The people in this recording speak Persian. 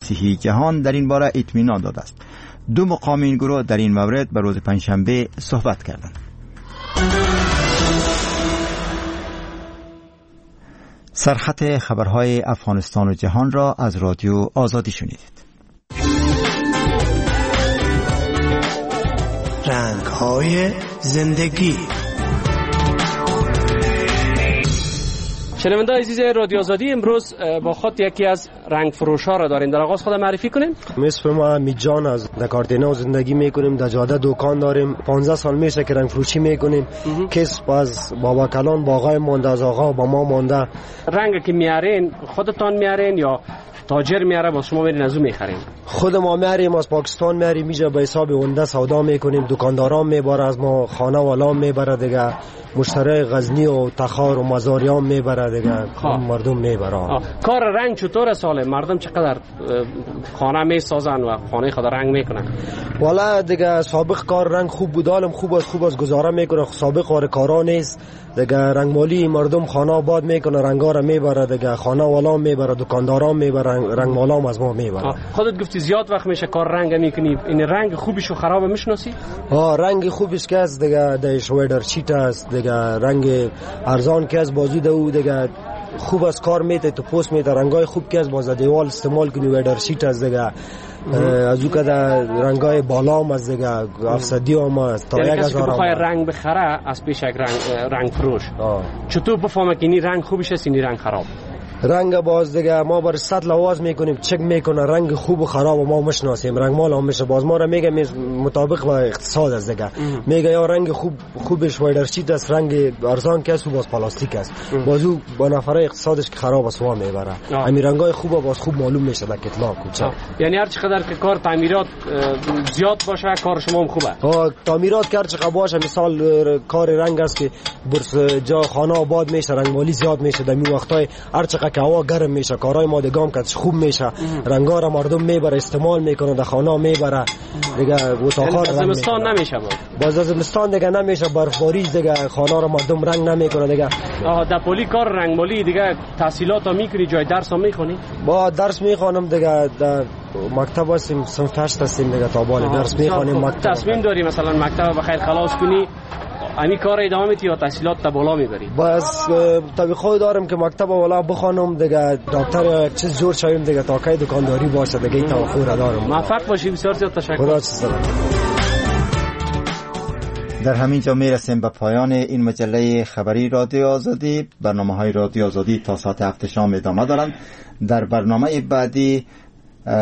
مسیحی جهان در این باره اطمینان داده است. دو مقام این گروه در این مورد به روز پنجشنبه صحبت کردند. سرخط خبرهای افغانستان و جهان را از رادیو آزادی شنیدید. رنگ‌های زندگی. شنونده عزیز رادیو آزادی، امروز با خود یکی از رنگ فروش ها را داریم. در آغاز خود معرفی کنیم. اسم ما میجان از دکارتینا زندگی میکنیم، در جاده دکان داریم. 15 سال میشه که رنگ فروشی میکنیم. کسب از بابا کلان باغای مانده، از آقا با ما مانده. رنگ که میارین خودتان میارین یا تاجر میاره با شما میرین از اون میخرین؟ خود ما میاریم، از پاکستان میاریم، میجا به حساب ونده سودا میکنیم. دکانداران میبره از ما، خانه والا میبره دیگه، مشتری غزنی و تخار و مزاریان میبره دیگه، مردم میبره. کار رنگ چطور ساله؟ مردم چقدر خانه میسازن و خانه خود رنگ میکنن؟ والا دیگه سابق کار رنگ خوب بود، حالم خوب از گزاره میکنه. سابق کارا نیست دیگه، رنگ مالی مردم خانه آباد میکنه، رنگا را میبره دیگه، خانه والا میبره، دکانداران میبره، رنگ مالا از ما میبره. خودت گفتی زیاد وقت میشه کار رنگ میکنی، این رنگ خوبش و خراب میشناسی؟ رنگ خوبش که است دیگه، دایش ویدر شیت است دیگه، رنگ ارزان که از بازو دو دیگه، خوب از کار میته تو پوست میته. رنگای خوب که از باز دیوال استعمال کنی، ویدر شیت است دیگه. از او که در رنگای بالا هم از دیگه، افسدی هم است تا 1000. کسی که بخواه رنگ بخره از پیش یک رنگ فروش چطور بفهمه که این رنگ خوبش است این رنگ خراب؟ رنگ باز دیگه ما بر سطل آواز میکنیم، چک میکنه رنگ خوب و خراب و ما مشناسیم. رنگ مال هم میشه باز ما را میگه مطابق با اقتصاد است دیگه. میگه یا رنگ خوبش وایدر شیت است، رنگ ارزان که است و باز پلاستیک است. بازو با نفره اقتصادش که خراب است وا میبره. همین رنگای خوبه باز خوب معلوم میشه در کتلاک کوچه. یعنی هر چقدر که کار تعمیرات زیاد باشه کار شما هم خوبه. تعمیرات کار چقدر باشه، مثال کار رنگ است که برس جا خانه آباد میشه، رنگ مالی زیاد میشه در این وقتای، هر چقدر که هوا گرم میشه کارهای ما دیگه که خوب میشه. رنگا را مردم میبره استعمال میکنه، در خانه میبره دیگه. اتاقا زمستان نمیشه باز زمستان دیگه نمیشه، برفباری دیگه، خانه را مردم رنگ نمیکنه دیگه. در پلی کار رنگ مالی دیگه تحصیلات ها میکنی، جای درس ها میخونی؟ با درس میخوانم دیگه، در مکتب هستیم، صنف 8 هستیم دیگه، تا بالا درس میخوانیم. مکتب تصمیم داری مثلا مکتب بخیر خلاص کنی همین کار ادامه میدی یا تحصیلات تا بالا میبری؟ بس طبیعی دارم که مکتب بالا بخوانم دیگه، دکتر یا یک چیز جور شویم دیگه، تا کی دکانداری باشه دیگه. این توقع دارم. موفق باشی. بسیار زیاد تشکر. خدا چیزا. در همین جا میرسیم به پایان این مجله خبری رادیو آزادی. برنامه‌های رادیو آزادی تا ساعت 7 شام ادامه دارند. در برنامه بعدی